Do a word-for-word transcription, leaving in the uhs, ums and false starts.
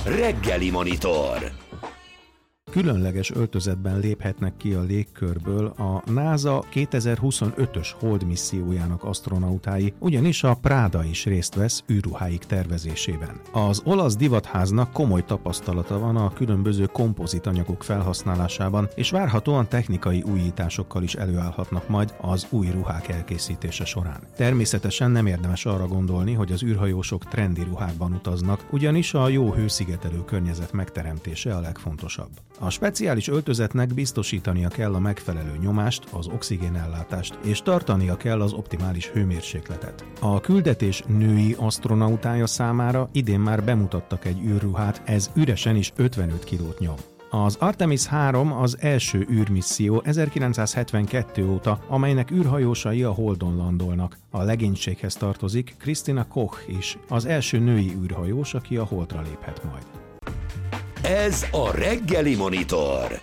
Reggeli Monitor. Különleges öltözetben léphetnek ki a légkörből a NASA kétezer-huszonötös Hold missziójának asztronautái, ugyanis a Prada is részt vesz űrruháik tervezésében. Az olasz divatháznak komoly tapasztalata van a különböző kompozitanyagok felhasználásában, és várhatóan technikai újításokkal is előállhatnak majd az új ruhák elkészítése során. Természetesen nem érdemes arra gondolni, hogy az űrhajósok trendi ruhákban utaznak, ugyanis a jó hőszigetelő környezet megteremtése a legfontosabb. A speciális öltözetnek biztosítania kell a megfelelő nyomást, az oxigénellátást, és tartania kell az optimális hőmérsékletet. A küldetés női asztronautája számára idén már bemutattak egy űrruhát, ez üresen is ötvenöt kilót nyom. Az Artemis három az első űrmisszió ezerkilencszázhetvenkettő óta, amelynek űrhajósai a Holdon landolnak. A legénységhez tartozik Christina Koch is, az első női űrhajós, aki a Holdra léphet majd. Ez a Reggeli Monitor.